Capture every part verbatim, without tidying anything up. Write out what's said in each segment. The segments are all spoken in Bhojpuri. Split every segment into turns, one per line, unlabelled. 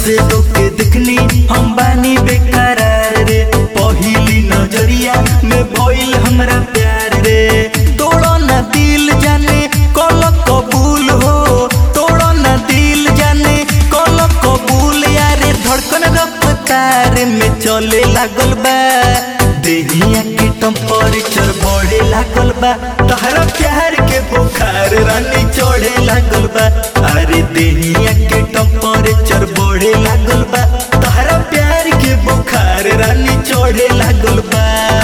से तोके देखनी हम बानी बेकरार रे। पहली नजरिया में भइल हमरा प्यार रे। तोड़ो ना दिल जाने कल कबूल हो, तोड़ो ना दिल जाने कल कबूल यारे। धड़कन रफ्तार में चले लागल बा, देहिया के टेम्परेचर बढ़े लागल बा। तहरा प्यार के बुखार रानी चढ़े लागल बा। अरे देहिया के टेम्परेचर बढ़े लागल बा। तहरा प्यार के बुखार रानी चढ़े लागल बा।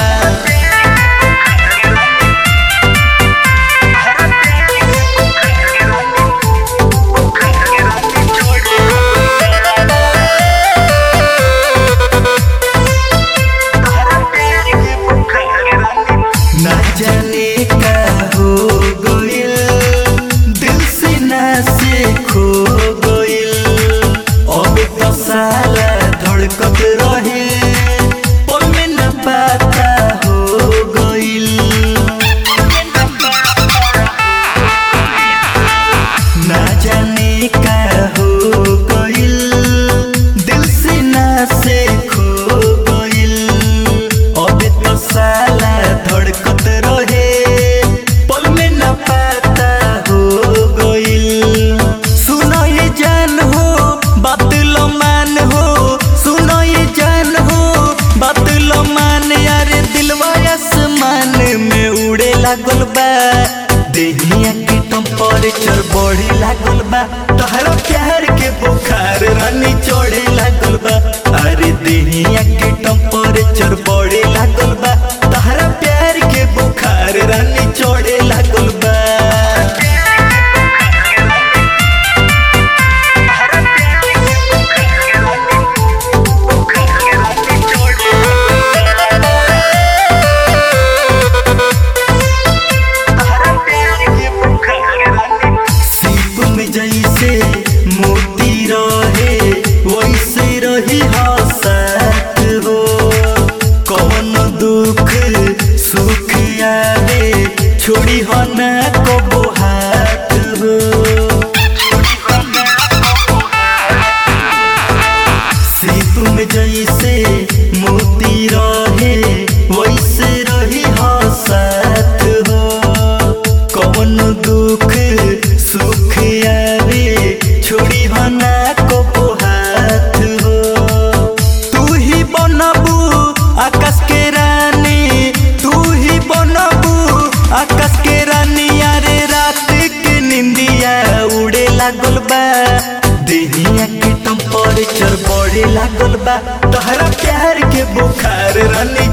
ना जाने का हो गइल, दिल से ना से खो गइल। अब तो साला धड़कत रहे, पल में न पता हो गइल। ना जाने का हो गइल, दिल से ना से खो गइल। अब तो साला धड़कत रहे, पल में न पता हो गइल। सुनो ये जान हो बात लो मान हो, सुनो ये जान हो बात लो मान यारे। दिलवा आसमान में उड़े लागल बा, देहिया के टेम्परेचर बढ़े लागल बा। तहरा प्यार के बुखार रानी चढ़े लागल बा। अरे देहिया के टेम्परेचर बढ़े लागल बा। तहरा प्यार के बुखार रानी चढ़े लागल बा। सीप में जैसे मोती रहे वैसे रही हसत हो। कौन दुख सुख आवे छोड़ी हो ना कबो हाथ हो। सीप में जैसे मोती रहे वैसे रही हसत हो। कौन दुख सुख आवे छोड़ी हो ना कबो हाथ हो। तू ही बनबू आकाश के रानी, तू ही बनबू आकाश के रानी यारे। रात के निंदिया उड़े लागल बा, देहिया के टेम्परेचर बढ़े लागल बा। तहरा प्यार के बुखार रानी